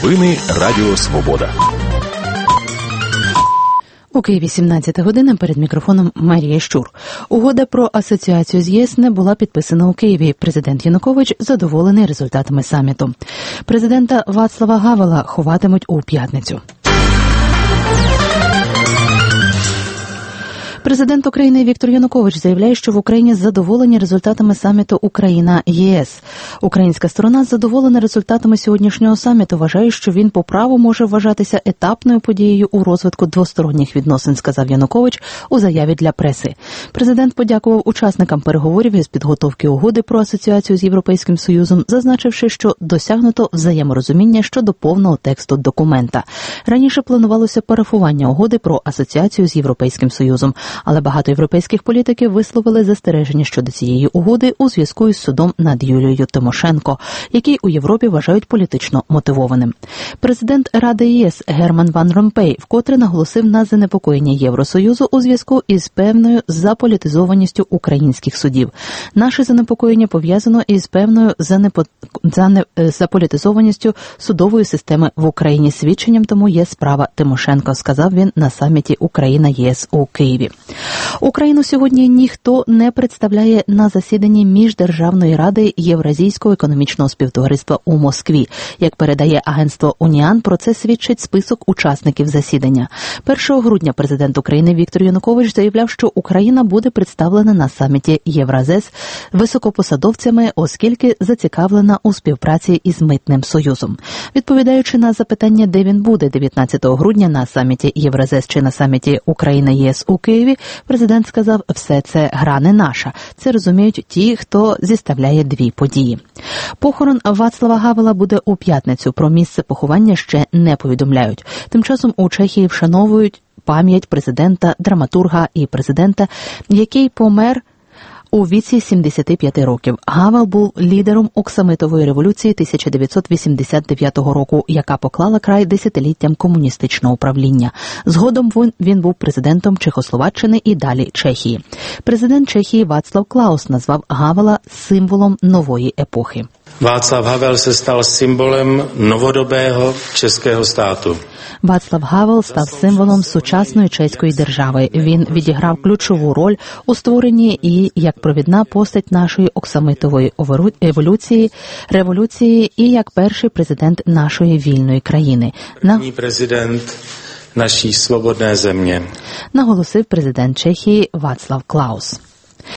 Новини Радіо Свобода. У Києві 17 година, перед мікрофоном Марія Щур. Угода про асоціацію з ЄС не була підписана у Києві. Президент Янукович задоволений результатами саміту. Президента Вацлава Гавела ховатимуть у п'ятницю. Президент України Віктор Янукович заявляє, що в Україні задоволені результатами саміту Україна-ЄС. Українська сторона задоволена результатами сьогоднішнього саміту, вважає, що він по праву може вважатися етапною подією у розвитку двосторонніх відносин, сказав Янукович у заяві для преси. Президент подякував учасникам переговорів із підготовки угоди про асоціацію з Європейським Союзом, зазначивши, що досягнуто взаєморозуміння щодо повного тексту документа. Раніше планувалося парафування угоди про асоціацію з Європейським Союзом, але багато європейських політиків висловили застереження щодо цієї угоди у зв'язку із судом над Юлією Тимошенко, який у Європі вважають політично мотивованим. Президент Ради ЄС Герман Ван Ромпей вкотре наголосив на занепокоєння Євросоюзу у зв'язку із певною заполітизованістю українських судів. Наше занепокоєння пов'язано із певною заполітизованістю судової системи в Україні. Свідченням тому є справа Тимошенко, сказав він на саміті Україна-ЄС у Києві. Україну сьогодні ніхто не представляє на засіданні Міждержавної ради Євразійського економічного співтовариства у Москві. Як передає агентство «Уніан», про це свідчить список учасників засідання. 1 грудня президент України Віктор Янукович заявляв, що Україна буде представлена на саміті Євразес високопосадовцями, оскільки зацікавлена у співпраці із Митним Союзом. Відповідаючи на запитання, де він буде 19 грудня на саміті Євразес чи на саміті Україна-ЄС у Києві, президент сказав, все це гра не наша. Це розуміють ті, хто зіставляє дві події. Похорон Вацлава Гавела буде у п'ятницю. Про місце поховання ще не повідомляють. Тим часом у Чехії вшановують пам'ять президента, драматурга і президента, який помер у віці 75 років. Гавел був лідером оксамитової революції 1989 року, яка поклала край десятиліттям комуністичного управління. Згодом він був президентом Чехословаччини і далі Чехії. Президент Чехії Václav Klaus назвав Гавела символом нової епохи. Václav Havel se stal symbolem novodobého českého státu. Václav Havel став символом сучасної чеської держави. Він відіграв ключову роль у створенні і як провідна постать нашої оксамитової революції і як перший президент нашої вільної країни. První prezident naší svobodné země. Наголосив президент Чехії Václav Klaus.